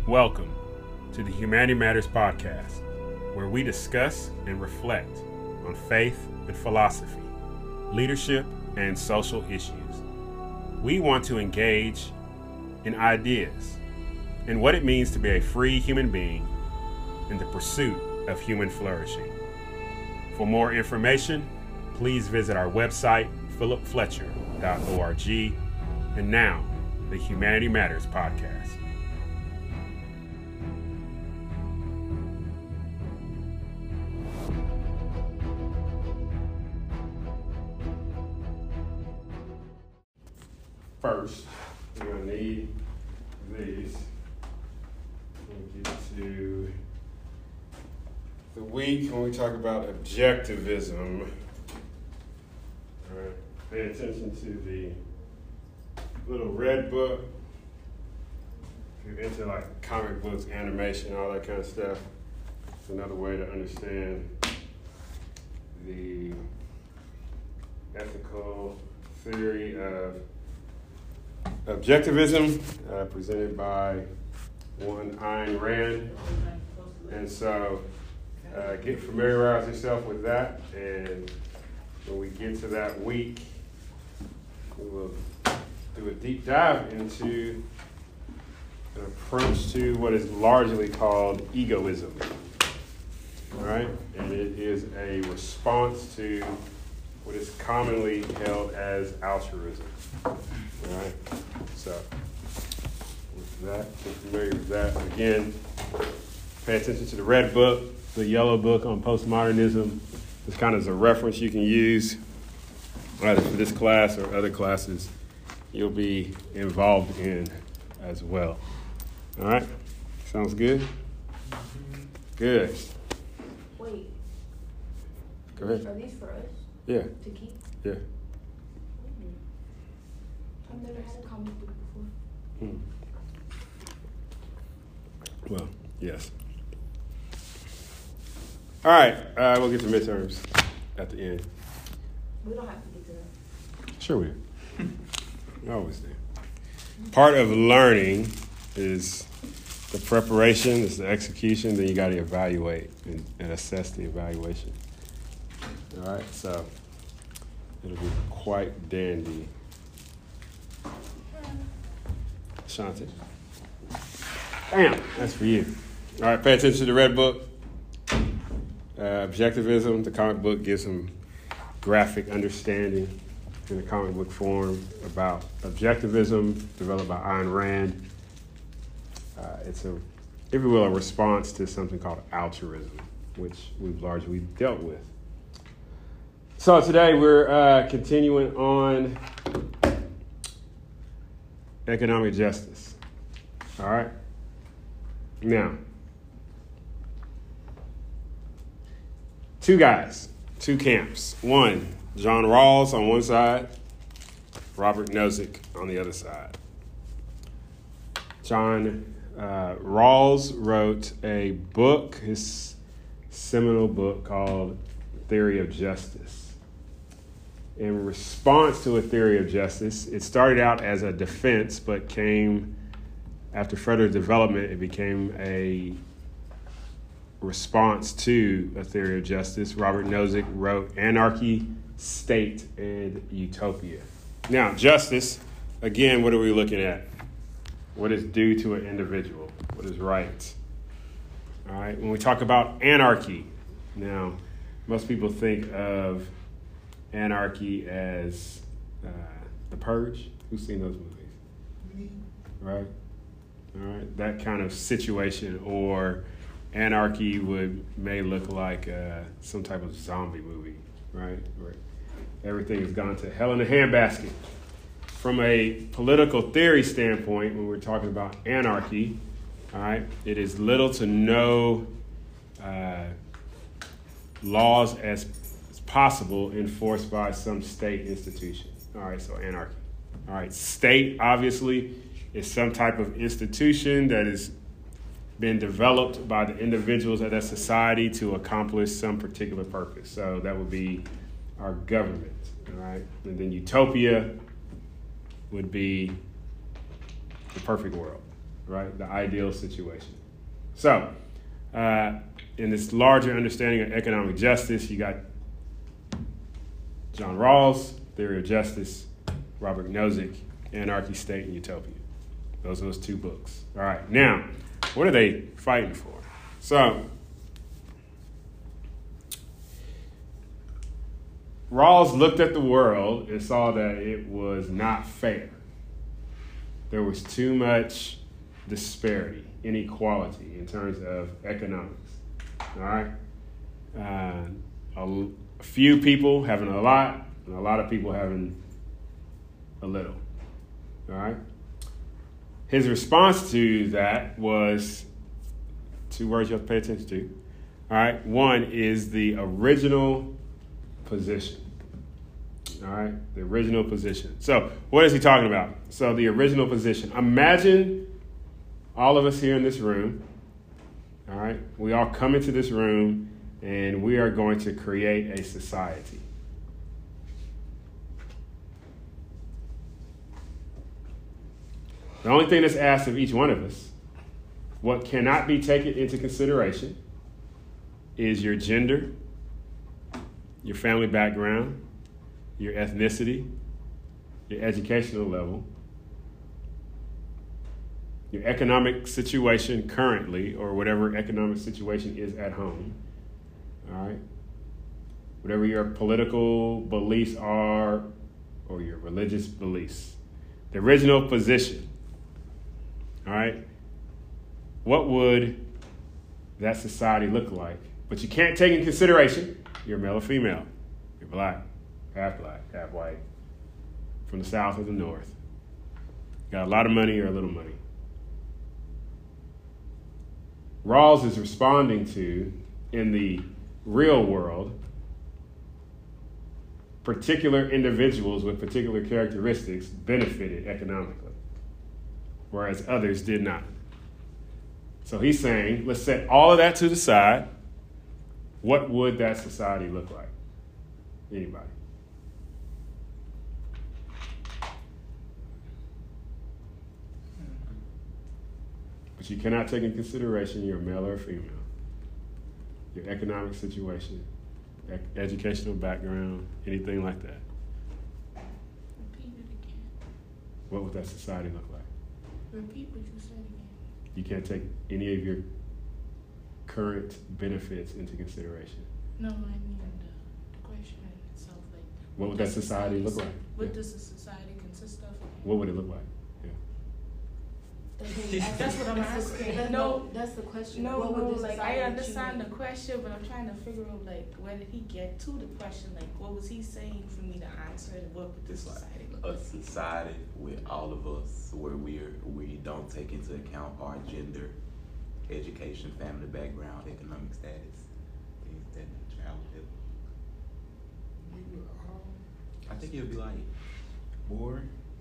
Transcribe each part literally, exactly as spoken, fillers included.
Welcome to the Humanity Matters podcast, where we discuss and reflect on faith and philosophy, leadership and social issues. We want to engage in ideas and what it means to be a free human being in the pursuit of human flourishing. For more information, please visit our website, philip fletcher dot org, and now, the Humanity Matters podcast. First, we're going to need these. We'll get to the week when we talk about objectivism. All right, pay attention to the little red book. If you're into like comic books, animation, all that kind of stuff, it's another way to understand the ethical theory of objectivism, uh, presented by one Ayn Rand. And so uh, get familiarize yourself with that, and when we get to that week, we will do a deep dive into an approach to what is largely called egoism. All right? And it is a response to what is commonly held as altruism. All right? So, with that, get familiar with that. Again, pay attention to the red book, the yellow book on postmodernism. This kind of is a reference you can use either for this class or other classes you'll be involved in as well. All right? Sounds good? Good. Wait. Go ahead. Are these for us? Yeah. To keep? Yeah. I've never had a comic book before. Hmm. Well, yes. All right. Uh, we'll get to midterms at the end. We don't have to get to that. Sure we do. I always do. Part of learning is the preparation, is the execution, then you got to evaluate and, and assess the evaluation. All right, so it'll be quite dandy. Shanti. Bam, that's for you. All right, pay attention to the red book. Uh, objectivism, the comic book gives some graphic understanding in the comic book form about objectivism, developed by Ayn Rand. Uh, it's a, if you will, a response to something called altruism, which we've largely dealt with. So today we're uh, continuing on economic justice. All right? Now, two guys, two camps. One, John Rawls on one side, Robert Nozick on the other side. John uh, Rawls wrote a book, his seminal book called Theory of Justice. In response to a theory of justice, it started out as a defense, but came, after further development, it became a response to a theory of justice. Robert Nozick wrote Anarchy, State, and Utopia. Now, justice, again, what are we looking at? What is due to an individual? What is right? All right, when we talk about anarchy, now, most people think of anarchy as uh, The Purge. Who's seen those movies? Me. Right? All right, that kind of situation, or anarchy would may look like uh, some type of zombie movie, right? Where everything has gone to hell in a handbasket. From a political theory standpoint, when we're talking about anarchy, all right, it is little to no uh, laws as, as possible enforced by some state institution. All right, so anarchy. All right, state, obviously, is some type of institution that has been developed by the individuals of that society to accomplish some particular purpose. So that would be our government, all right? And then utopia would be the perfect world, right? The ideal situation. So, uh, in this larger understanding of economic justice, you got John Rawls, Theory of Justice, Robert Nozick, Anarchy, State, and Utopia. Those are those two books. All right, now, what are they fighting for? So, Rawls looked at the world and saw that it was not fair. There was too much disparity, inequality in terms of economics. All right? Uh, a, a few people having a lot, and a lot of people having a little. All right? His response to that was two words you have to pay attention to. All right? One is the original position. All right? The original position. So, what is he talking about? So, the original position. Imagine all of us here in this room. All right? We all come into this room and we are going to create a society. The only thing that's asked of each one of us, what cannot be taken into consideration, is your gender, your family background, your ethnicity, your educational level, your economic situation currently, or whatever economic situation is at home, all right? Whatever your political beliefs are, or your religious beliefs. The original position, all right? What would that society look like? But you can't take in consideration you're male or female, you're black, half black, half white, from the south or the north. Got a lot of money or a little money. Rawls is responding to, in the real world, particular individuals with particular characteristics benefited economically, whereas others did not. So he's saying, let's set all of that to the side. What would that society look like? Anybody? But you cannot take into consideration your male or female, your economic situation, ec- educational background, anything like that. Repeat it again. What would that society look like? Repeat what you said again. You can't take any of your current benefits into consideration. No, I mean the, the question in itself, like What would that society look like? What Yeah. does a society consist of? What would it look like? That's what I'm asking. That's No, no, that's the question. No, what would no, this like society I understand the choose? question, but I'm trying to figure out like where did he get to the question? Like what was he saying for me to answer? And what would this It's like society look a like? society with all of us where we're we don't take into account our gender, education, family background, economic status, things that nature. How would it look? I think it would be like war.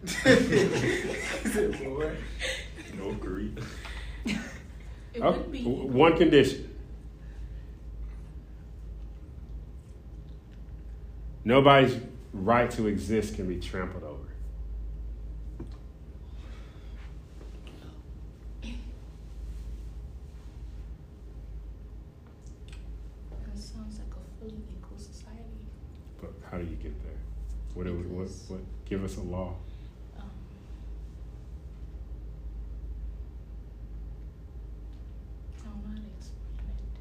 Is it war? No Greek. It Oh, would be w- one condition. Nobody's right to exist can be trampled over. It sounds like a fully equal society. But how do you get there? What, do we, what, Because- what? Give us a law. Um, I don't know how to explain it.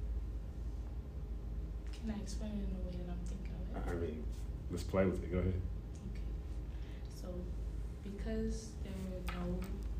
Can I explain it in the way that I'm thinking of it? I I mean, let's play with it. Go ahead. Okay. So, because there were no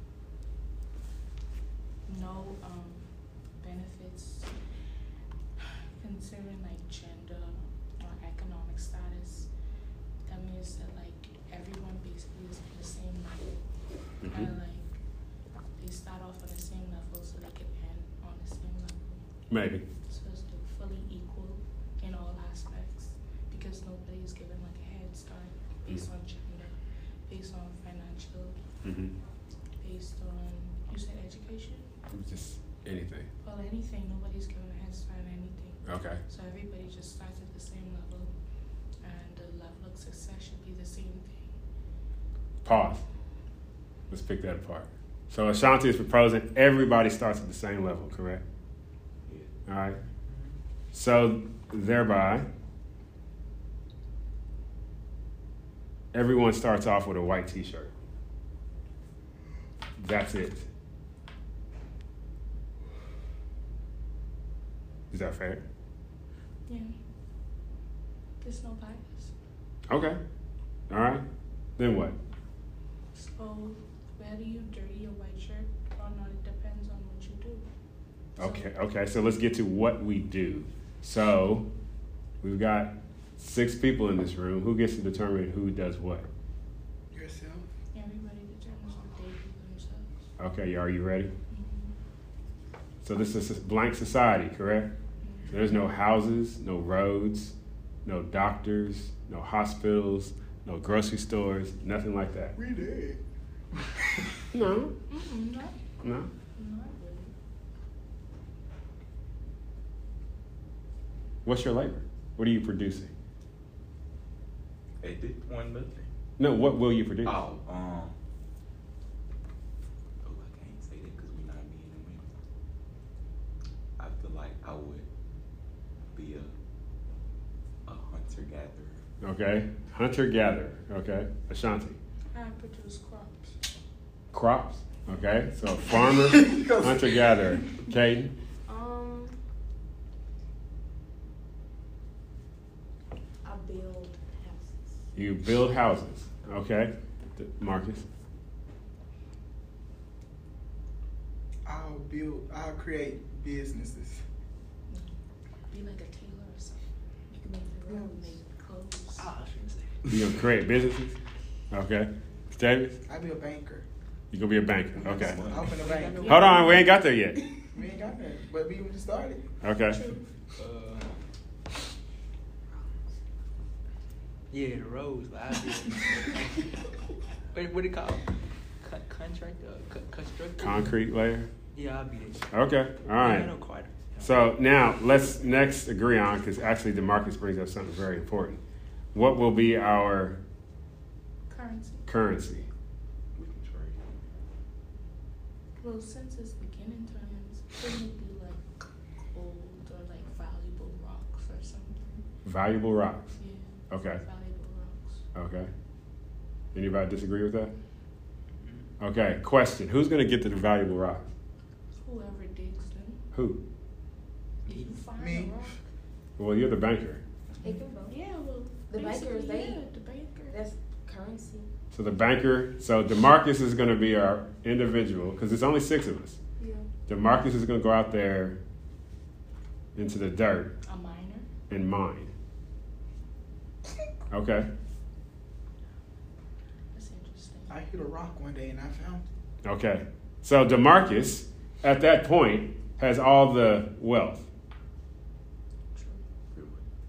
no um benefits considering like gender or economic status, that means that like everyone basically is on the same level. Mhm. And like they start off on the same level so they can end on the same level. Maybe. So it's like fully equal in all aspects because nobody is given like a head start based on gender, based on financial, Mm-hmm. based on, you said education? Just anything. Well, anything, nobody's given a head start on anything. Okay. So everybody just starts at the same level and the level of success should be the same thing. Pause. Let's pick that apart. So Ashanti is proposing everybody starts at the same level, correct? Yeah. All right. So thereby, everyone starts off with a white t-shirt. That's it. Is that fair? Yeah. There's no bias. Okay. All right. Then what? So whether you dirty a white shirt or not, it depends on what you do. So- Okay. Okay. So let's get to what we do. So we've got six people in this room. Who gets to determine who does what? Yourself. Everybody determines what they do themselves. Okay. Are you ready? Mhm. So this is a blank society, correct? Mhm. There's no houses, no roads, no doctors, no hospitals, no grocery stores, nothing like that. We did. No, Mm-mm, not, no. not really. What's your labor? What are you producing? At this point, nothing. No, what will you produce? Oh, um. Oh, I can't say that because we're not men and women. I feel like I would be a a hunter gatherer. Okay, hunter gatherer. Okay, Ashanti. I produce crops. Crops. Okay, so farmer, hunter gatherer. Caden. Um, I build houses. You build houses. Okay, D- Marcus. I'll build. I'll create businesses. Be like a tailor or something. You can make your own, make clothes. Ah, I shouldn't say. You gonna create businesses? Okay. Davis. I'll be a banker. You gonna be a banker? Okay. Open a bank. Hold on, we ain't got there yet. We ain't got that, but we just started. Okay. Uh, yeah, the roads. Like, I did. Wait, what it called? Con- contract? Uh, co- construct? Concrete layer. Yeah, I'll be there. Okay. All I right. know quite. So now let's next agree on, because actually DeMarcus brings up something very important. What will be our Currency. currency? We can trade. Well, since it's beginning times, it would be like gold or like valuable rocks or something. Valuable rocks. Yeah. Okay. Valuable rocks. Okay. Anybody disagree with that? Okay. Question: who's going to get to the valuable rocks? Whoever digs them. Who? You find Me. a rock. Well, you're the banker. They can vote. Yeah, well, The basically, bankers, they- yeah, the banker. That's currency. So the banker. So DeMarcus is going to be our individual, because there's only six of us. Yeah. DeMarcus is going to go out there into the dirt A miner. and mine. Okay. That's interesting. I hit a rock one day and I found it. Okay. So DeMarcus, at that point, has all the wealth. True. Pretty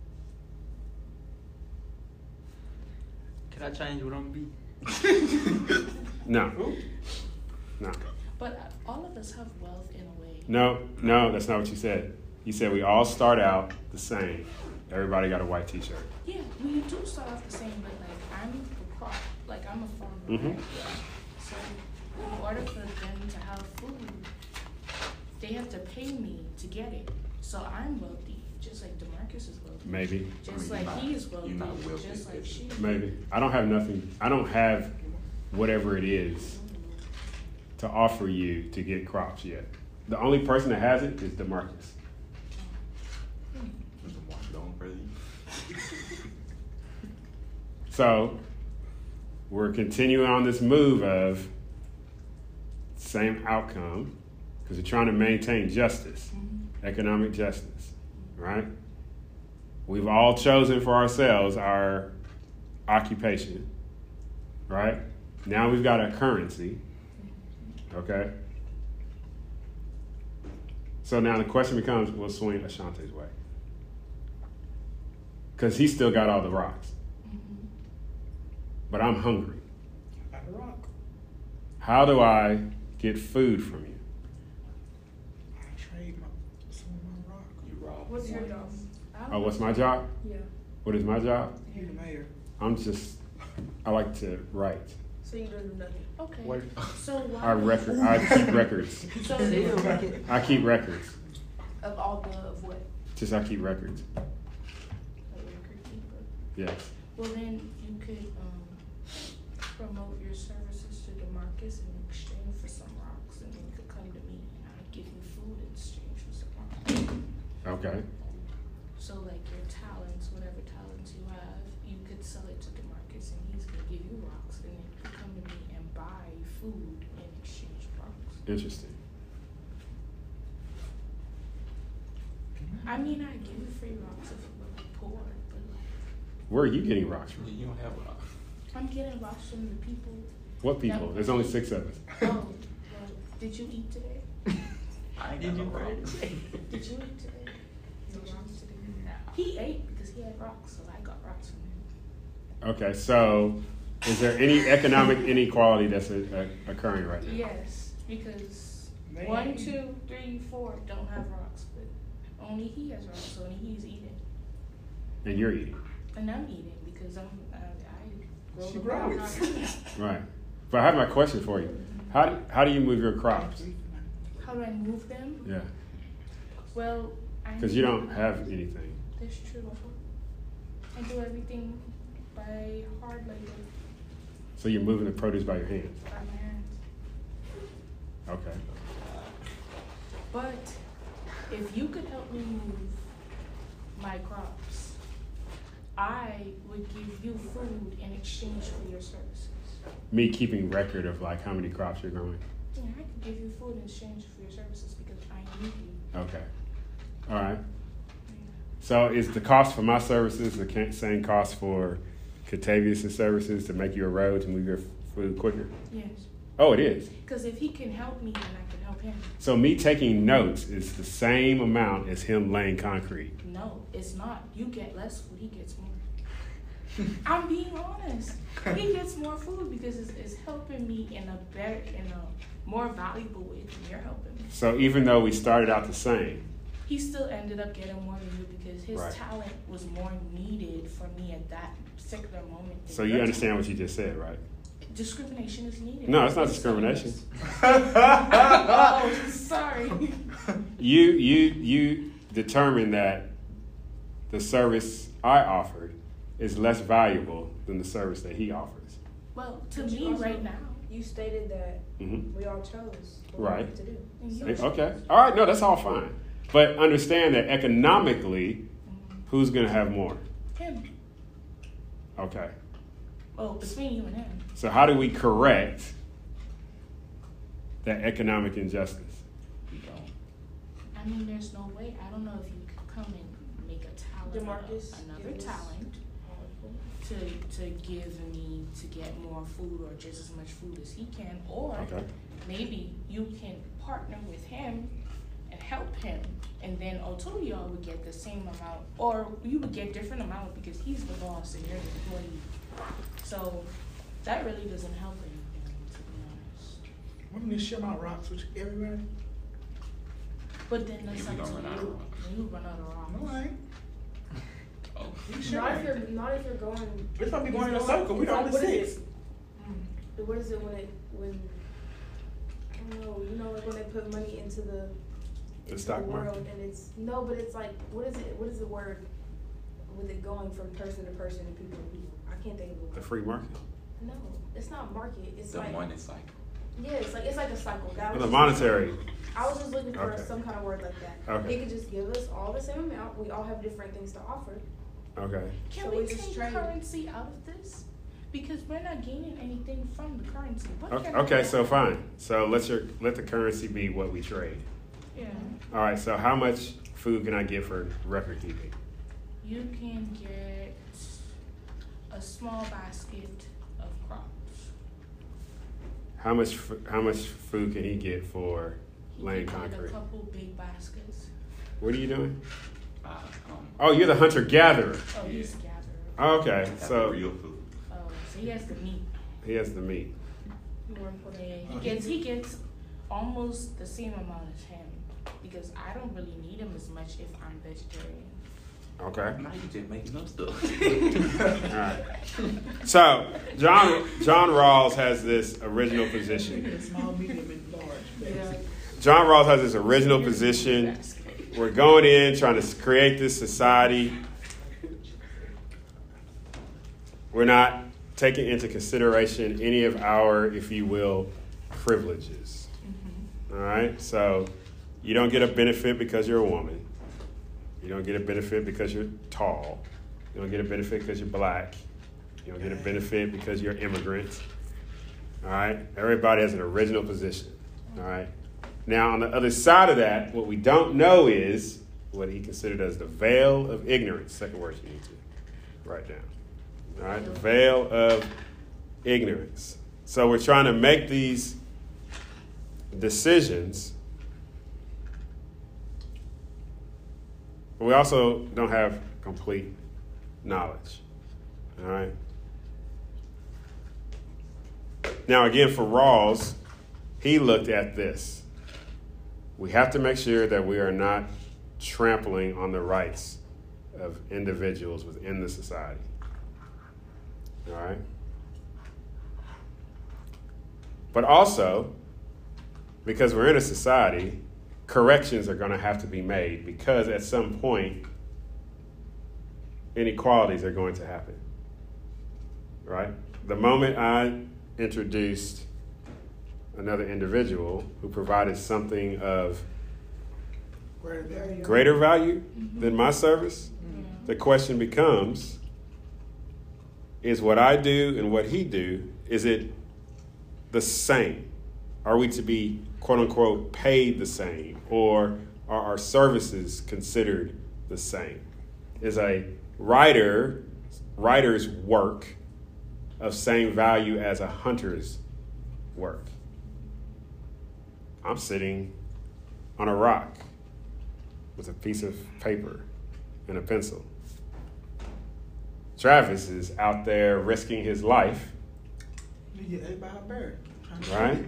much. Can I change what I'm gonna be? No. No. But uh, all of us have wealth in a way. No, no, that's not what you said. You said we all start out the same. Everybody got a white t-shirt. Yeah, we do start off the same, but like I'm a crop, like I'm a farmer, Mhm. right? So in order for them to have food, they have to pay me to get it. So I'm wealthy, just like DeMarcus is wealthy. Maybe. Just I mean, like you're he not- is wealthy, you're not wealthy, just like she. Maybe. I don't have nothing. I don't have whatever it is to offer you to get crops yet. The only person that has it is DeMarcus. Mister Mark, don't further. So we're continuing on this move of same outcome because we're trying to maintain justice, Mhm. economic justice, right? We've all chosen for ourselves our occupation, right? Now we've got a currency, okay? So now the question becomes, we'll swing Ashante's way. Because he's still got all the rocks, Mhm. but I'm hungry. I got a rock. How do I get food from you? I trade my some of my rock. You rob. What's your job? I Oh, don't what's my job? Yeah. What is my job? You the mayor. I'm just, I like to write. So So you don't do nothing. Okay. Work. So why? I record. I keep records. So Yeah, if, record. I keep records. of all the of what? Just I keep records. Like record keeper. Yes. Well, then you could um, promote your services to DeMarcus in exchange for some rocks, and then you could come to me and I'd give you food in exchange for some rocks. Okay. So, like your talents, whatever talents you have, you could sell it to DeMarcus, and he's gonna give you rocks, and then you could come to me and buy food in exchange for rocks. Interesting. I mean, I give you free rocks if you were poor, but like Where are you getting rocks from? You don't have a. I'm getting rocks from the people. What people? There's only six of us. Oh, well, did you eat today? I ain't Did got you no pray rocks. today? Did you eat today? No rocks today. He ate because he had rocks, so I got rocks from him. Okay, so is there any economic inequality that's uh, uh, occurring right now? Yes, because Man. one, two, three, four don't have rocks, but only he has rocks, so only he's eating. And you're eating. And I'm eating because I'm, I, I grow She the grows. crops. Right. But I have my question for you. How do, how do you move your crops? How do I move them? Yeah. Well, I Because you don't have anything. That's true. I do everything by hard labor, So you're moving the produce by your hands. by my hands. Okay. But if you could help me move my crops, I would give you food in exchange for your services. Me keeping record of like how many crops you're growing. Yeah, I could give you food in exchange for your services because I need you. Okay. All right. So is the cost for my services the ca- same cost for Catavius' services to make you a road to move your f- food quicker? Yes. Oh, it is. Because if he can help me, then I can help him. So me taking notes is the same amount as him laying concrete. No, it's not. You get less food, he gets more. I'm being honest. He gets more food because it's, it's helping me in a better, in a more valuable way than you're helping me. So even though we started out the same, He still ended up getting more than you because his Right. talent was more needed for me at that particular moment. than so your you understand talent. what you just said, right? Discrimination is needed. No, it's not Yes, discrimination. it is. Oh, sorry. You you you determined that the service I offered is less valuable than the service that he offers. Well, to But you me also- right now, You stated that Mm-hmm. we all chose what we Right. wanted to do. and you- Okay. All right. No, that's all fine. But understand that economically, Mhm. who's going to have more? him. Okay. Oh, between you and him. So how do we correct that economic injustice? You don't. I mean, there's no way. I don't know if you could come and make a talent, DeMarcus, another give us- talent to to give me to get more food or just as much food as he can, or Okay. maybe you can partner with him and help him, and then all two of y'all would get the same amount, or you would get different amount because he's the boss and you're the employee. So that really doesn't help anything, to be honest. Want me to share my rocks with everybody? But then that's Yeah, we up gonna to run out of you. rocks. Then you run out of rocks. No, I ain't. Oh. You sure? Not if you're not if you're going. It's gonna be going in a it's circle. We it's don't like, what is six. it? What is it when it when? I don't know. You know, like when they put money into the The into stock the world, market? and it's no, but it's like what is it? What is the word? With it going from person to person and people to people. I can't think of the word. The free market? No, it's not market. It's The like money cycle. yeah, it's like it's like a cycle. That was The just- monetary. I was just looking for Okay. some kind of word like that. Okay. It could just give us all the same amount. We all have different things to offer. Okay. Can So we we just take trade. currency out of this? Because we're not gaining anything from the currency. What Okay, can I okay, do? so fine. So let's your, let the currency be what we trade. Yeah. All right, so how much food can I get for record keeping? You can get a small basket of crops. How much f- how much food can he get for You laying can get concrete? a couple big baskets. What are you doing? Uh, um, Oh, you're the hunter gatherer. Oh, he's gathered. Okay, have so real food. Oh, so he has the meat. he has the meat. More important. Oh, He gets he gets almost the same amount as him because I don't really need him as much if I'm vegetarian. Okay. Now you just making up stuff. All right. So John John Rawls has this original position. Small, medium, and large. Yeah. John Rawls has this original position. We're going in trying to create this society. We're not taking into consideration any of our, if you will, privileges. Mm-hmm. All right? So you don't get a benefit because you're a woman. You don't get a benefit because you're tall. You don't get a benefit because you're black. You don't get a benefit because you're immigrant. All right? Everybody has an original position. All right? Now, on the other side of that, what we don't know is what he considered as the veil of ignorance. Second word you need to write down. All right? The veil of ignorance. So we're trying to make these decisions, but we also don't have complete knowledge. All right? Now, again, for Rawls, he looked at this. We have to make sure that we are not trampling on the rights of individuals within the society. All right? But also, because we're in a society, corrections are going to have to be made because at some point, inequalities are going to happen. Right? The moment I introduced another individual who provided something of Greater value. greater value than my service, the question becomes, is what I do and what he do, is it the same? Are we to be, quote unquote, paid the same? Or are our services considered the same? Is a writer, writer's work of same value as a hunter's work? I'm sitting on a rock with a piece of paper and a pencil. Travis is out there risking his life. You get ate by a bird. Right?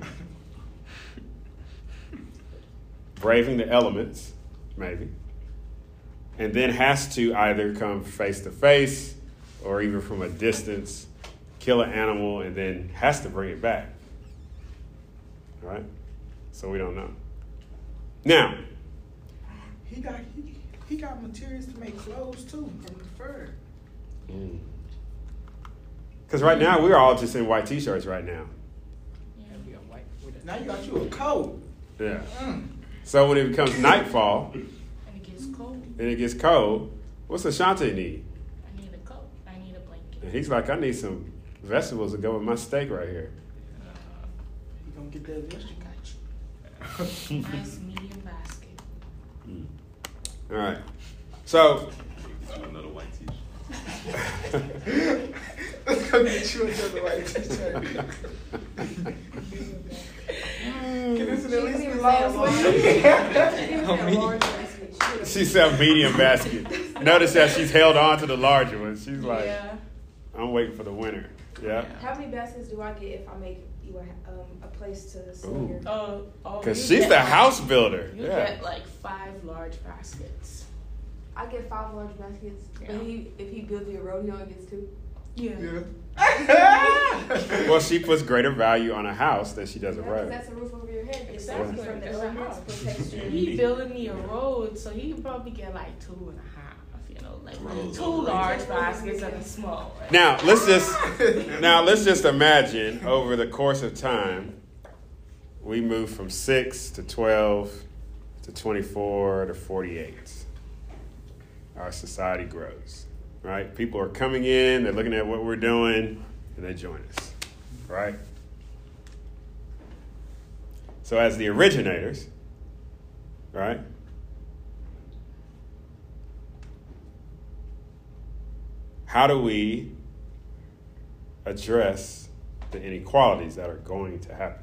Braving the elements, maybe. And then has to either come face to face or even from a distance, kill an animal, and then has to bring it back. Right? So we don't know. Now, He got he, he got materials to make clothes too from the fur. because right now we're all just in white t-shirts right now. Yeah, we got white. with it. Now you got you a coat. Yeah. Mm. So when it becomes nightfall And it gets cold. and it gets cold, what's Ashante need? I need a coat. I need a blanket. And he's like, I need some vegetables to go with my steak right here. You gonna get that vegetable? Nice medium basket. All right. So, Another white t-shirt. Let's go get you another white t-shirt. Can this at She least didn't be even long say a for large. you? She didn't even say a large basket. She would've- she said medium basket. Notice that she's held on to the larger one. She's like, Yeah. I'm waiting for the winter. Yeah. How many baskets do I get if I make you a, um, a place to store Ooh. your? Oh, oh. Because you she's get the like- house builder. You Yeah. get like five large baskets. I get five large baskets, Yeah. but he if he builds me a road, he only gets two. Yeah. Yeah. Well, she puts greater value on a house than she does a Yeah, 'cause road. that's a roof over your head. It's Exactly. from the That's a elements, house. protects you. He building me a road, so he probably get like two and a half. You know, like Roads two over large roads. baskets and a small one. Now let's just now let's just imagine over the course of time, we move from six to twelve to twenty-four to forty-eight. Our society grows, right? People are coming in, they're looking at what we're doing, and they join us, right? So as the originators, right? How do we address the inequalities that are going to happen?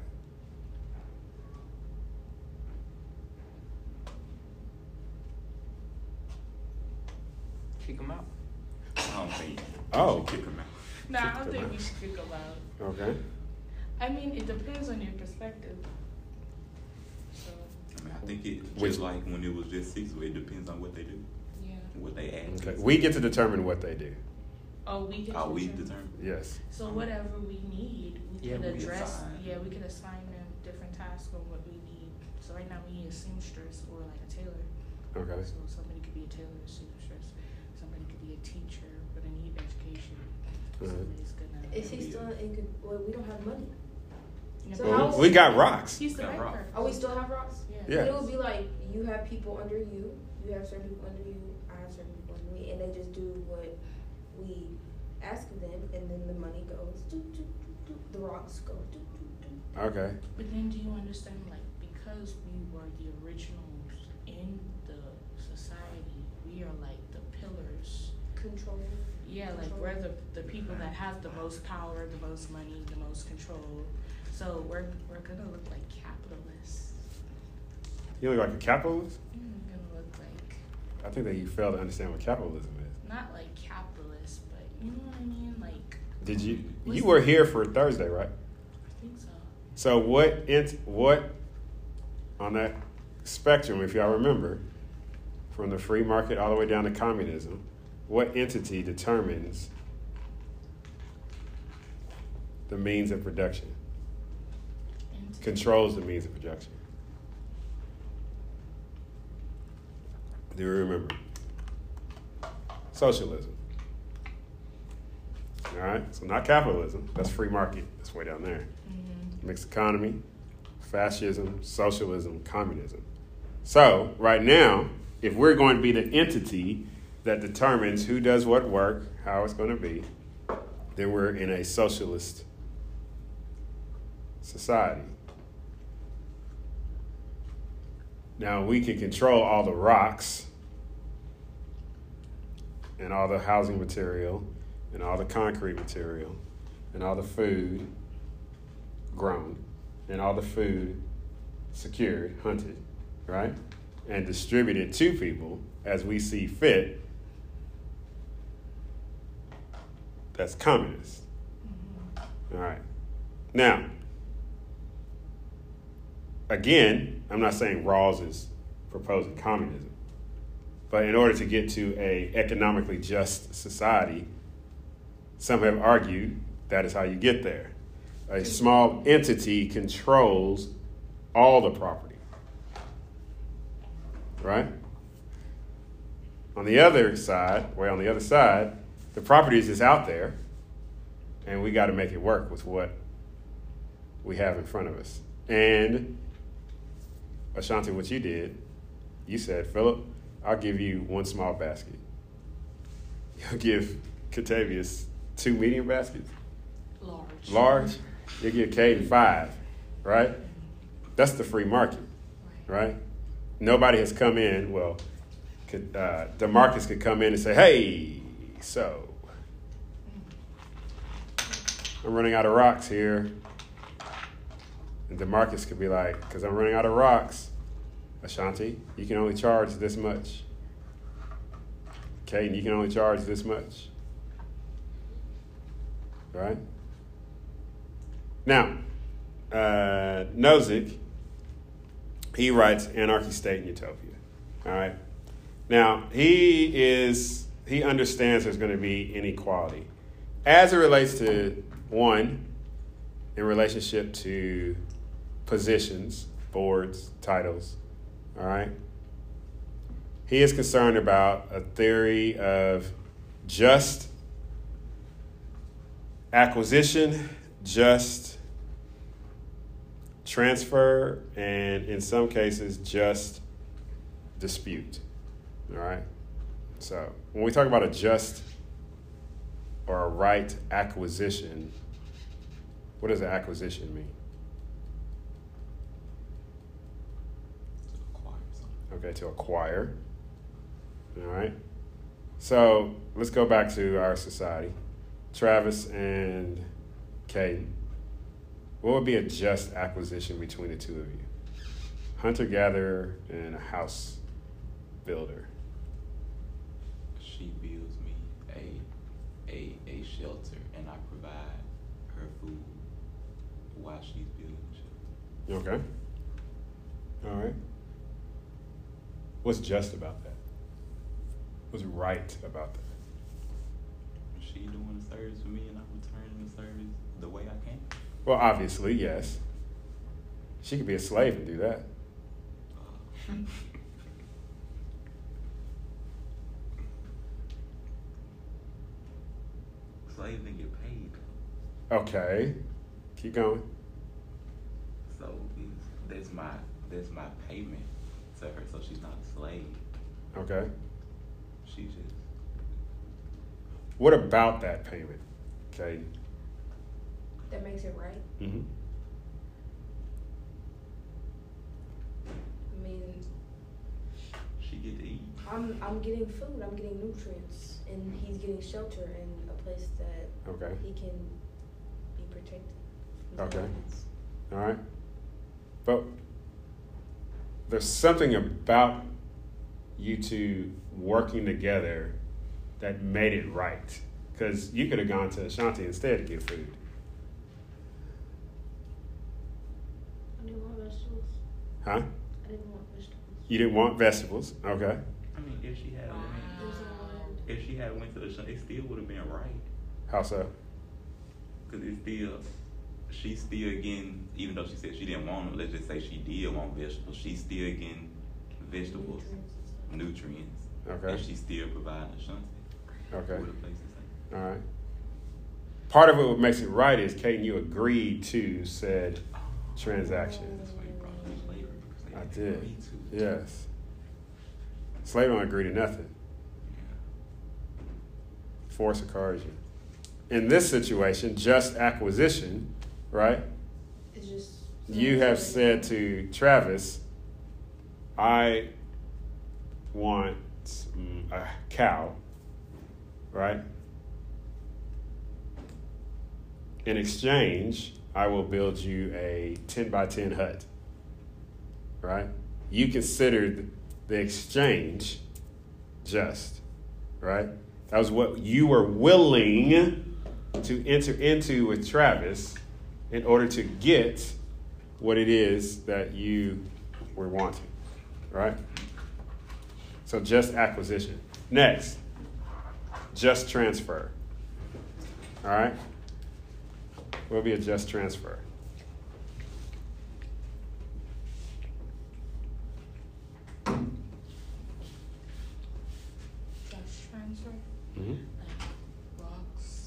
Kick them out. I don't think. Oh. You should kick 'em out. Nah, I don't think we should kick them out. Okay. I mean, it depends on your perspective. So, I mean, I think it Which- just like when it was just six, it depends on what they do. yeah. what they ask. Okay. We get to determine what they do. Oh, we get Are to we determine- determined? Yes. So whatever we need, we Yeah, can we address. assign. Yeah, we can assign them different tasks on what we need. So right now we need a seamstress or like a tailor. Okay. So somebody could be a tailor, a seamstress. Somebody could be a teacher, but they need education. Mhm. Somebody's gonna. Is he still in, good- well, we don't have money. Yeah, So but how- Well, we got rocks. He's the Got right rock. person. Oh, we still have rocks? Yeah. Yeah. But it would be like, you have people under you, you have certain people under you, I have certain people under me, and they just do what we ask of them, and then the money goes, doo, doo, doo, doo, the rocks go, doo, doo, doo. Okay. But then do you understand, like, because we were the originals in the society, we are like the pillars. Control. Yeah, like we're the, the people that have the most power, the most money, the most control. So we're we're gonna look like capitalists. You look like a capitalist? We're gonna look like I think that you fail to understand what capitalism is. not like capitalists, but you know what I mean? Like Did you? What's You were the- here for Thursday, right? I think so. So what? Ent, what on that spectrum, if y'all remember, from the free market all the way down to communism, what entity determines the means of production? And Controls the means of production. Do you remember? Socialism. All right, so not capitalism. That's free market. That's way down there. Mhm. Mixed economy, fascism, socialism, communism. So right now, if we're going to be the entity that determines who does what work, how it's going to be, then we're in a socialist society. Now we can control all the rocks and all the housing material and all the concrete material and all the food grown and all the food secured, hunted, right? And distributed to people as we see fit. That's communist. All right. Now, again, I'm not saying Rawls is proposing communism, but in order to get to a economically just society, some have argued that is how you get there. A small entity controls all the property, right? On the other side, way on the other side, the property is just out there, and we got to make it work with what we have in front of us. And Ashanti, what you did, you said, Philip, I'll give you one small basket. You'll give Catavius two medium baskets. Large. Large, you give Caden five, right? That's the free market, right? Nobody has come in, well, could, uh, DeMarcus could come in and say, hey, so I'm running out of rocks here. And DeMarcus could be like, because I'm running out of rocks, Ashanti, you can only charge this much. Caden, you can only charge this much. Right? Now, uh, Nozick, he writes Anarchy, State, and Utopia. All right? Now, he is, he understands there's going to be inequality. As it relates to, one, in relationship to positions, boards, titles, all right? He is concerned about a theory of just acquisition, just transfer, and in some cases, just dispute, all right? So when we talk about a just or a right acquisition, what does an acquisition mean? To acquire something. Okay, to acquire. All right. So let's go back to our society. Travis and Caden. What would be a just acquisition between the two of you? Hunter-gatherer and a house builder. She builds me a a a shelter, and I provide her food while she's building the shelter. Okay. All right. What's just about that? was right about that? She doing the service for me and I'm returning the service the way I can. Well, obviously, yes. She could be a slave and do that. Slaves didn't get paid. Okay. Keep going. So it's, that's my that's my payment to her. So she's not a slave. Okay. She just What about that payment, Katie? That makes it right. Mm-hmm. I mean, she get to eat. I'm I'm getting food. I'm getting nutrients, and he's getting shelter and a place that Okay. he can be protected. from Okay. violence. All right. But there's something about you two working together that made it right. Because you could have gone to Ashanti instead to get food. I didn't want vegetables. Huh? I didn't want vegetables. You didn't want vegetables. Okay. I mean, if she had went, There's a land. if she had went to the show, it still would have been right. How so? Cause it's still, she's still getting, even though she said she didn't want them, let's just say she did want vegetables, she's still getting vegetables, Nutrients and stuff. nutrients. Okay. And she's still providing Ashanti Okay. with a place to stay. All right. Part of it what makes it right is, Kaden, you agreed to said transaction. That's why you brought up slavery. because they I didn't did. agree to. Yes. Slave don't agree to nothing. Yeah. Force or coercion. In this situation, just acquisition, right? It's just. You have said to Travis, I want mm, a cow, right? In exchange, I will build you a ten by ten hut, right? You considered the exchange just, right? That was what you were willing to enter into with Travis in order to get what it is that you were wanting, right? So just acquisition. Next, just transfer. All right? What will be a just transfer? Just transfer, Mm-hmm. like rocks,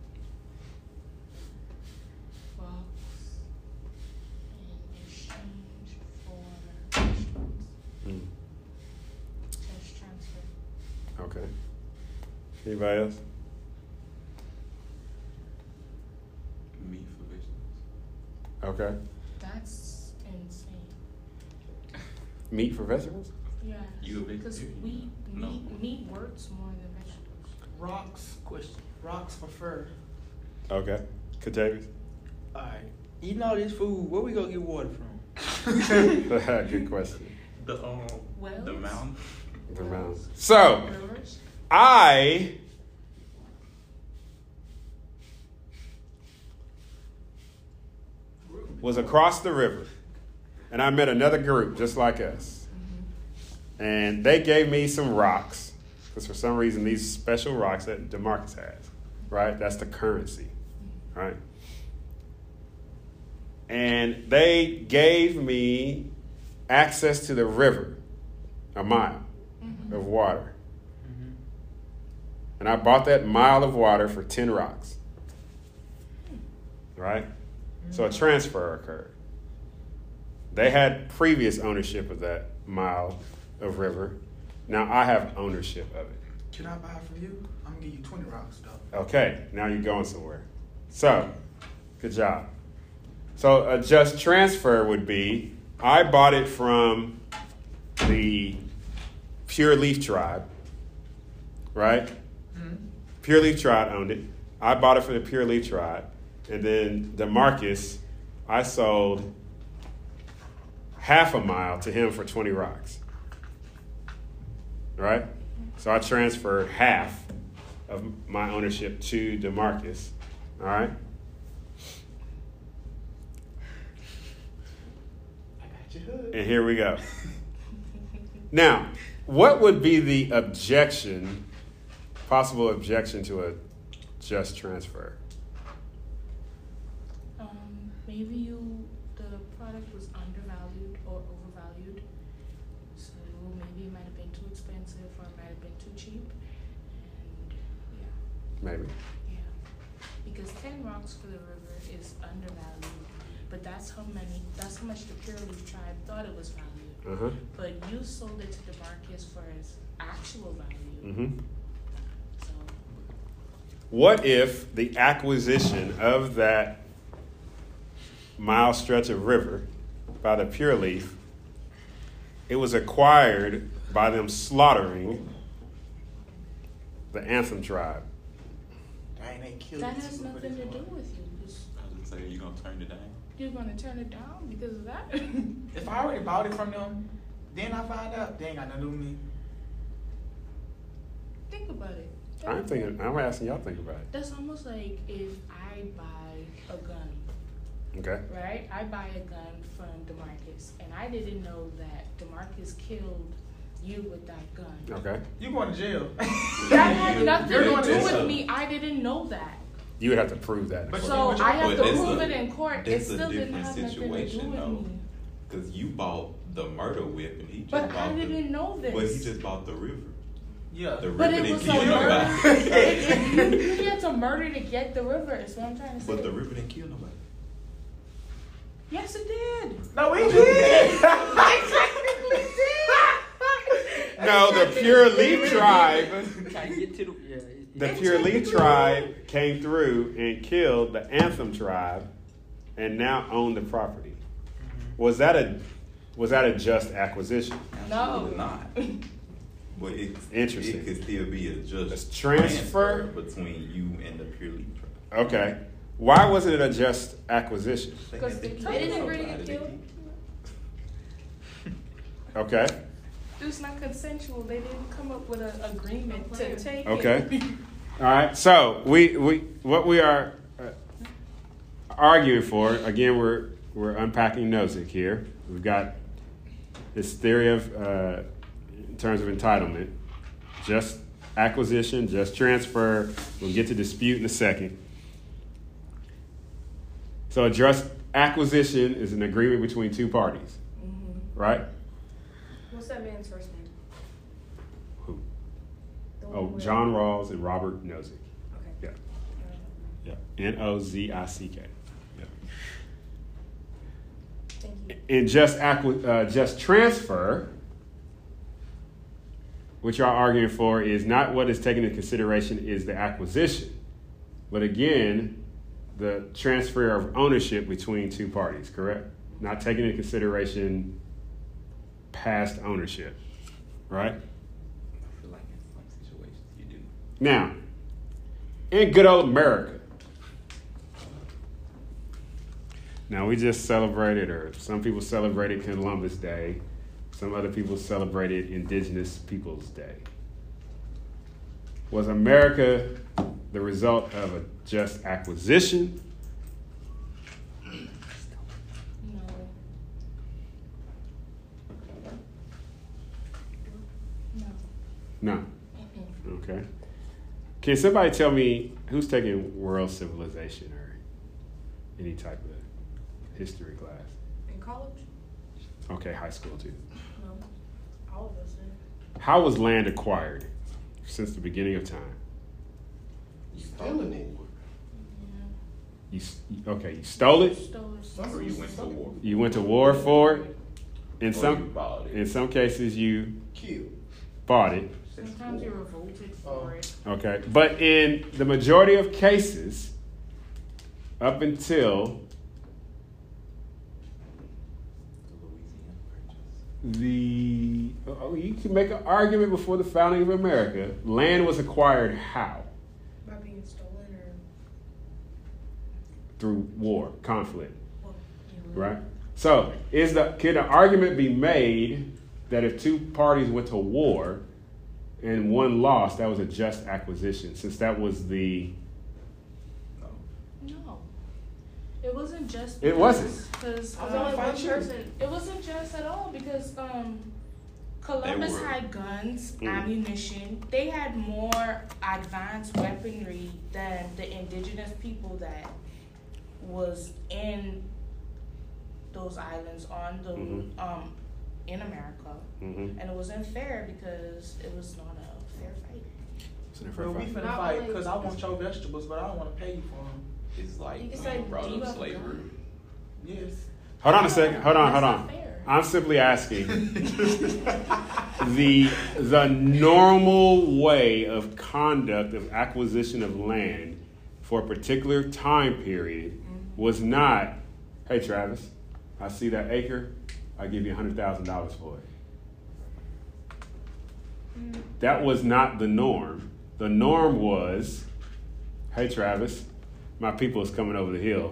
rocks, in exchange for vegetables. Mm. Just transfer. Okay. Anybody else? Meat for vegetables. Okay. That's insane. Meat for vegetables? Yeah. You a Because vegetarian? we No. meat meat works more than vegetables. Rocks, Question. rocks for fur. Okay. Contagious? All right. Eating all this food, where we gonna get water from? Good question. The um, Wells? the mountain. The mountains. So, Rivers? I was across the river, and I met another group just like us. And they gave me some rocks, because for some reason these special rocks that DeMarcus has, right? That's the currency, right? And they gave me access to the river, a mile of water. Mm-hmm. And I bought that mile of water for ten rocks. Right? So a transfer occurred. They had previous ownership of that mile of river. Now I have ownership of it. Can I buy it from you? I'm gonna give you twenty rocks though. Okay, now you're going somewhere. So, good job. So a just transfer would be, I bought it from the Pure Leaf Tribe, right? Mm-hmm. Pure Leaf Tribe owned it. I bought it from the Pure Leaf Tribe. And then DeMarcus, I sold half a mile to him for twenty rocks. Right? So I transferred half of my ownership to DeMarcus. All right? I got your hood. And here we go. Now, what would be the objection, possible objection to a just transfer? Um, maybe you the product was undervalued or overvalued, so maybe it might have been too expensive or it might have been too cheap, and yeah, Maybe. yeah, because ten rocks for the river is undervalued, but that's how many, that's how much the Pure Leaf tribe thought it was valued. Uh-huh. But you sold it to DeMarcus for its actual value. Mm-hmm. So What if the acquisition of that mile stretch of river by the Pure Leaf, it was acquired by them slaughtering the Anthem tribe? Dang, they killed that these has people for nothing to this do one. with you. It's- I was gonna say, you gonna turn it down? You're gonna turn it down because of that? If I already bought it from them, then I find out they ain't got nothing to do with me. Think about it. I'm thinking. I'm asking y'all to think about it. That's almost like if I buy a gun, Okay. right? I buy a gun from DeMarcus, and I didn't know that DeMarcus killed you with that gun. Okay. You going to jail? That had nothing You're to going do to with jail. me. I didn't know that. You would have to prove that. in But court. So but I have but to it's prove a- it in court. It it's a still didn't different have nothing to do situation, with though. me. Cause you bought the murder whip and he just But bought I the, didn't know this. But he just bought the river. Yeah. The But river it didn't was a kill murder. nobody. It- it- you, you had to murder to get the river. Is what I'm trying to say. But the river didn't kill nobody. Yes, it did. No, we did. No, the Pure Leaf tribe. Trying to get to the yeah. it- The It Pure took Leaf the- tribe came through and killed the Anthem tribe, and now own the property. Was that a was that a just acquisition? Absolutely No. not. But it, Interesting. it could still be a just It's transfer? between you and the Pure Leaf tribe. Okay. Why wasn't it a just acquisition? Because had they to took kill They didn't agree to somebody. get killed. Okay. It was not consensual. They didn't come up with an agreement to take Okay. it. All right. So we we what we are uh, arguing for again. We're we're unpacking Nozick here. We've got this theory of uh, in terms of entitlement, just acquisition, just transfer. We'll get to dispute in a second. So a just acquisition is an agreement between two parties, Mm-hmm. right? What's that man's first name? Who? The one Oh, where- John Rawls and Robert Nozick. Okay. Yeah. Yeah. N O Z I C K. Yeah. Thank you. In just acqui- uh, just transfer, what y'all arguing for is not what is taken into consideration is the acquisition, but again, the transfer of ownership between two parties, correct? Not taking into consideration past ownership, right? I feel like in some situations you do. Now, in good old America, now we just celebrated, or some people celebrated Columbus Day, some other people celebrated Indigenous Peoples Day. Was America the result of a just acquisition? No. No. No. Mm-mm. Okay. Can somebody tell me who's taking world civilization or any type of history class? In college? Okay, high school too. No. All of us did. How was land acquired since the beginning of time? You Stealing it. Yeah. You s- okay? You stole it. Stole it. Or you went to war. You went to war for it. In Or you some bought it. in some cases, you Kill. bought it. Sometimes you revolted for Oh. it. Okay, but in the majority of cases, up until The Louisiana Purchase. the oh, you can make an argument before the founding of America. Land was acquired how? By being stolen or. Through war, conflict, Well, right? So, is the can an argument be made that if two parties went to war and one lost, that was a just acquisition, since that was the No. No. It wasn't just. It wasn't. Because I was only one person. It wasn't just at all because um, Columbus were- had guns, Mm. ammunition. They had more advanced weaponry than the indigenous people that was in those islands on the Mhm. um in America, Mm-hmm. and it wasn't fair because it was not a fair fight. Well, we finna Not fight only- because I want your vegetables, but I don't want to pay you for them. It's like You can when say, you brought do you up have a slavery. gun? Yes. Hold on a second. Hold on. That's Hold not on. fair. I'm simply asking the the normal way of conduct of acquisition of land for a particular time period Mm-hmm. was not, hey Travis, I see that acre, I give you a hundred thousand dollars for it. Mm. That was not the norm. The norm was, hey Travis, my people is coming over the hill,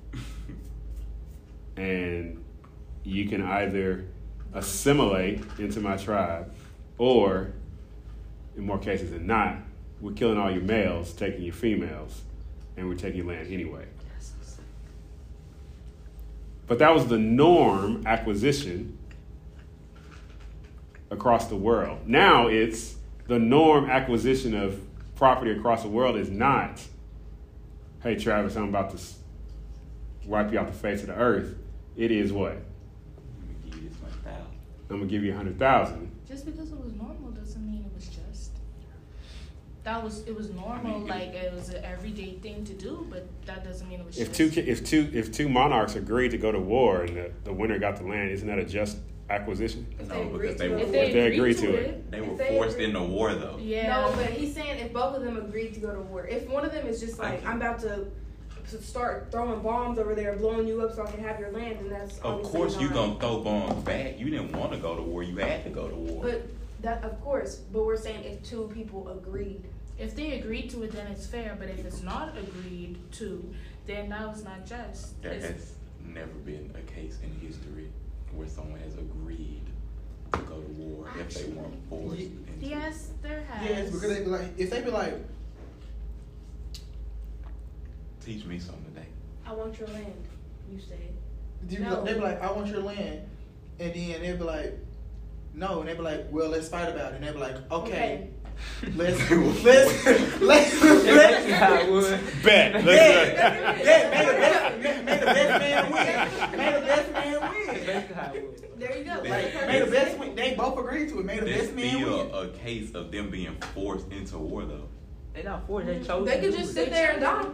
and you can either assimilate into my tribe, or, in more cases than not, we're killing all your males, taking your females, and we're taking your land anyway. But that was the norm acquisition across the world. Now it's the norm acquisition of property across the world is not, hey Travis, I'm about to s- wipe you off the face of the earth. It is what? Let me give you this one thousand. I'm gonna give you a hundred thousand. Just because it was normal doesn't mean it was just. That was it was normal, I mean, like it was an everyday thing to do, but that doesn't mean it was If just. two ki- if two if two monarchs agreed to go to war and the, the winner got the land, isn't that a just acquisition? If No, they because agree they to were it. If they, If they agree agree to, to it, it. They If were they forced agree- into war though. yeah. No, but he's saying if both of them agreed to go to war, if one of them is just I like, can- I'm about to, to start throwing bombs over there, blowing you up so I can have your land, then that's Of obviously course you not- gonna throw bombs back. You didn't want to go to war. You had to go to war. But that, of course, but we're saying if two people agreed. If they agreed to it, then it's fair. But if it's not agreed to, then now it's not just. There It's- has never been a case in history where someone has agreed to go to war if they weren't forced Ye- into yes, there has. Yes, because they be like, if they be like, Teach me something today. I want your land, you said. they be No. like, they be like, I want your land, and then they be like, no, and they be like, well, let's fight about it, and they be like, okay, let's let's let's Exactly how let's. it would. Bet. Yeah, Let's, yeah, may the best, may, may the best man win. May the best man win. Basically how it would. There you go. They- Like, May the best win. They both agreed to it. May the There's best man still win. a case of them being forced into war though. They not forced. They chose. They to could do just it. sit there and die.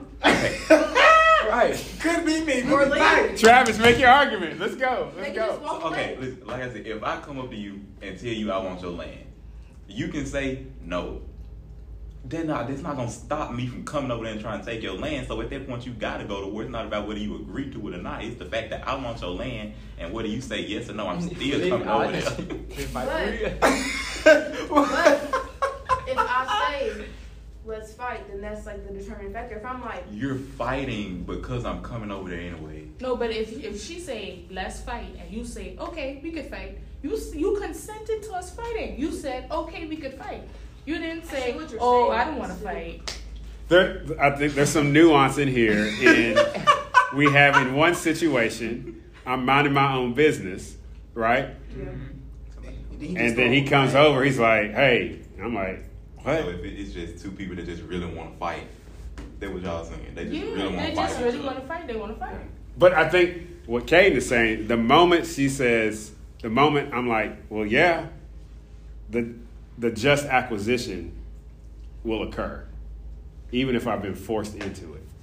Right. Could be me. Or Or leave. Travis, make your argument. Let's go. They Let's could just go. walk Okay, away. listen, like I said, if I come up to you and tell you I want your land, you can say no. Then not, that's not gonna stop me from coming over there and trying to take your land. So at that point, you gotta go to war. It's not about whether you agree to it or not. It's the fact that I want your land, and whether you say yes or no, I'm still coming over there. If I But- agree. But if I say, let's fight, then that's like the determining factor. If I'm like, You're fighting because I'm coming over there anyway. No, but if if she say let's fight and you say okay we could fight, you s- you consented to us fighting. You said okay we could fight. You didn't I say see what you're oh saying. I don't want to fight. There, I think there's some nuance in here. In we have in one situation, I'm minding my own business, right? And then he comes over. He's like, "Hey," I'm like, "What?" So if it- it's just two people that just really want to fight, that's what y'all saying. They just Yeah, really want they to fight. just each really other. want to fight. They want to fight. But I think what Caden is saying, the moment she says, the moment I'm like, well, yeah, the the just acquisition will occur, even if I've been forced into it.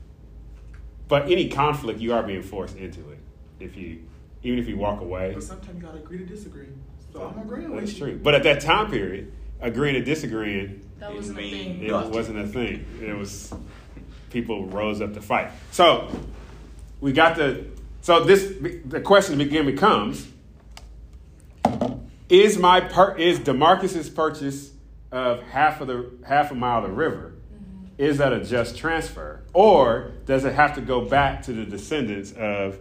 But any conflict, you are being forced into it. If you, even if you walk away, But sometimes you gotta agree to disagree. So I'm agreeing with that's you. true. But at that time period, agreeing to disagreeing, That It wasn't a mean- thing. it Gotcha. wasn't a thing. It was people rose up to fight. So we got the. So this the question again becomes: Is my per, is DeMarcus's purchase of half of the half a mile of the river, is that a just transfer, or does it have to go back to the descendants of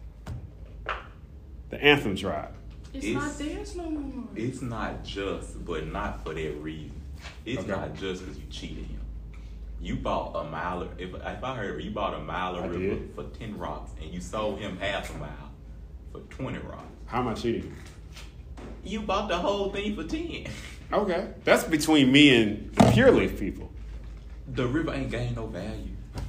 the Anthem tribe? It's, It's- not theirs no more. It's not just, but not for that reason. It's Okay. not just because you cheated him. You bought a mile of, if, if I heard, you bought a mile of I river did. for ten rocks, and you sold him half a mile for twenty rocks. How am I cheating? You bought the whole thing for ten. Okay, that's between me and Pure Leaf people. The river ain't gained no value.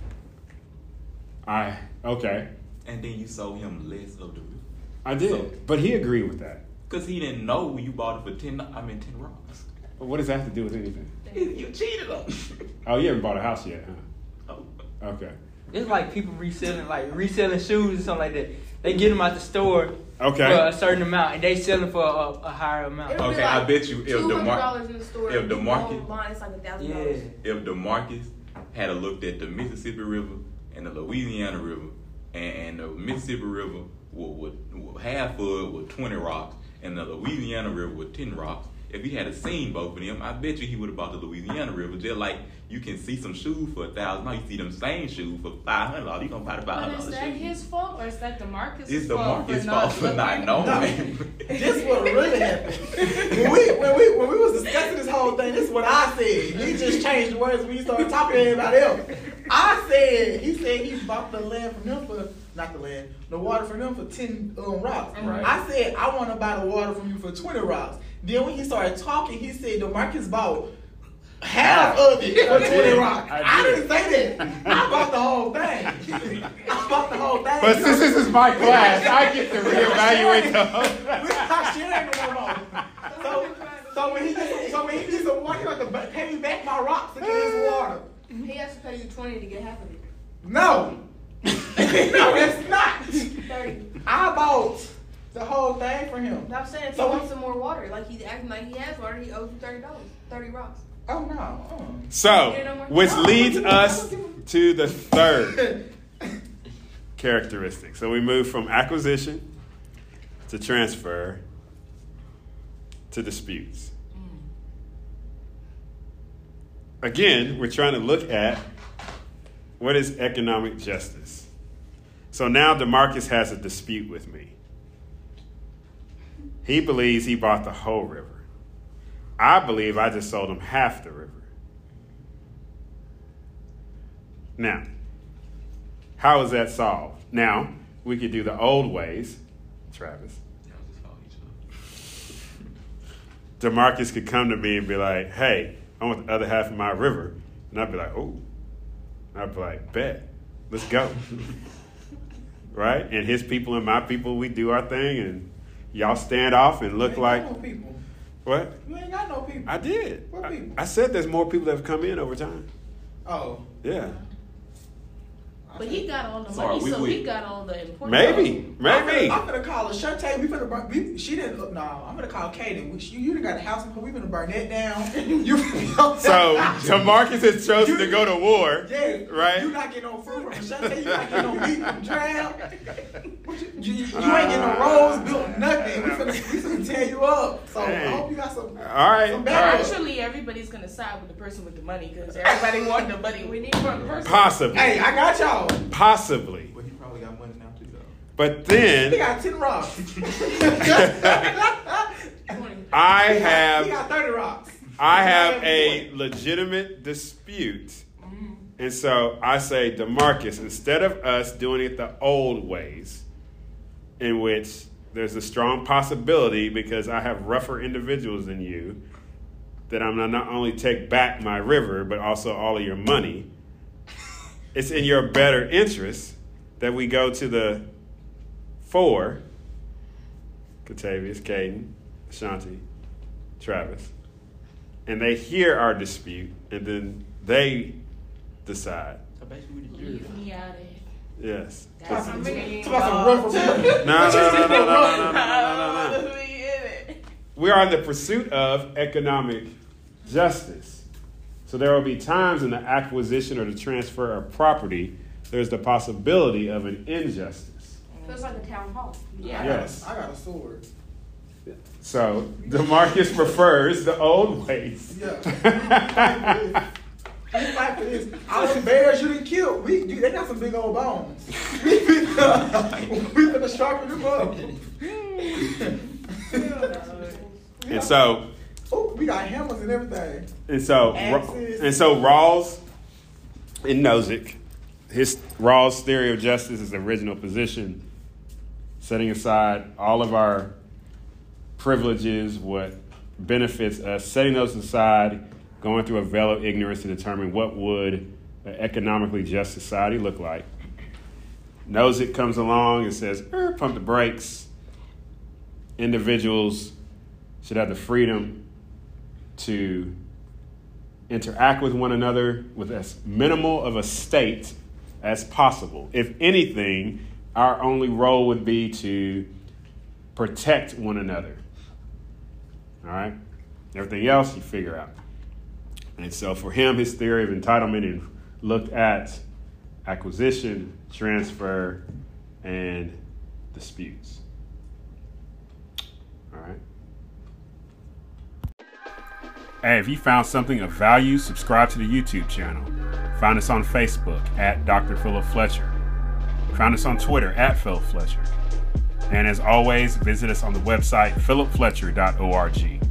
I okay, And then you sold him less of the river. I did, So- but he agreed with that. Cause he didn't know when you bought it for ten. I mean ten rocks. But what does that have to do with anything? You cheated on. Oh, you haven't bought a house yet, huh? Oh. Okay. It's like people reselling, like reselling shoes or something like that. They get them out the store Okay. for a certain amount, and they sell them for a, a higher amount. It'll be Okay, I like bet you if two the hundred mar- dollars in the store. if the you go market- online, it's like a thousand Yeah. dollars. If DeMarcus had a looked at the Mississippi River and the Louisiana River, and, and the Mississippi River would, would, would half of it with twenty rocks, and the Louisiana River with ten rocks. If he had seen both of them, I bet you he would have bought the Louisiana River. Just like you can see some shoes for a thousand dollars, you see them same shoes for five hundred dollars. You gonna buy the five But hundred is dollars that shoes? his fault or is that DeMarcus' It's fault? DeMarcus' for fault for not looking? knowing. This what really happened. When we when we when we was discussing this whole thing, this is what I said. You just changed the words when you started talking to everybody else. I said he said he bought the land from him for not the land, the water from him for ten um, rocks. Right. I said I want to buy the water from you for twenty rocks. Then when he started talking, he said DeMarcus bought half of it for I twenty did. rocks. I I, did. didn't say that. I bought the whole thing. I bought the whole thing. But since this is my class, I get to reevaluate the whole We're not sharing it no more. So, so when he so when he needs some water, he has to pay me back my rocks to get his water. He has to pay you twenty to get half of it. No. No, that's not. Thirty. I bought the whole thing for him. I'm saying if So he we- wants some more water, like he's acting like he has water, he owes you thirty dollars, thirty rocks. Oh no. Uh. So, which leads us to the third characteristic. So we move from acquisition to transfer to disputes. Again, we're trying to look at what is economic justice. So now DeMarcus has a dispute with me. He believes he bought the whole river. I believe I just sold him half the river. Now, how is that solved? Now, we could do the old ways, Travis. Y'all just follow each other. DeMarcus could come to me and be like, hey, I want the other half of my river. And I'd be like, oh. I'd be like, bet, let's go. Right? And his people and my people, we do our thing, and y'all stand off and look You ain't like, got no people. what? You ain't got no people. I did. What I, people? I said there's more people that have come in over time. Oh. Yeah. But he got all the Sorry, money, we- so we- he got all the important. Maybe. Maybe. I'm gonna call her Shantae. We finna burn. We, she didn't. No, I'm gonna call Kaden. We, you, you done got a house. We finna burn that down. You. So DeMarcus has chosen to go to war. Yeah. Right? You not getting no food from Shantae. You not getting no meat from Drab. What You, you, you ain't getting no rolls built. Nothing. We finna, we finna tear you up. So Hey. I hope you got some. All right. Some All backup. right. Actually, everybody's gonna side with the person with the money because everybody wants the money. We need one person. Possibly. Hey, I got y'all. Possibly. Well, he probably got money now too, though. But He then got ten rocks. I He have got thirty rocks. I have a legitimate dispute. And so I say, DeMarcus, instead of us doing it the old ways, in which there's a strong possibility because I have rougher individuals than you, that I'm gonna not only take back my river, but also all of your money. It's in your better interest that we go to the four, Catavius, Caden, Ashanti, Travis, and they hear our dispute, and then they decide. So basically, we the jury. Leave me out of it. Yes. That's Talk what I'm saying. about some rough. No, no, no, no, no, no, no, no, no, no, no. Leave me in it. We are in the pursuit of economic justice. So there will be times in the acquisition or the transfer of property, there's the possibility of an injustice. So it's like a town hall. Yeah. Yes. I got a sword. So DeMarcus prefers the old ways. Yeah. We fight for this. All them bears you didn't kill, we, you, they got some big old bones. We finna, we finna sharpen them up. And so, Oh, we got hammers and everything. and so, Axes. and so Rawls and Nozick, his Rawls' theory of justice is the original position, setting aside all of our privileges, what benefits us, setting those aside, going through a veil of ignorance to determine what would an economically just society look like. Nozick comes along and says, er, pump the brakes. Individuals should have the freedom to interact with one another with as minimal of a state as possible. If anything, our only role would be to protect one another. All right? Everything else you figure out. And so for him, his theory of entitlement looked at acquisition, transfer, and disputes. All right. Hey, if you found something of value, subscribe to the YouTube channel. Find us on Facebook at Doctor Philip Fletcher. Find us on Twitter at Philip Fletcher. And as always, visit us on the website philip fletcher dot org.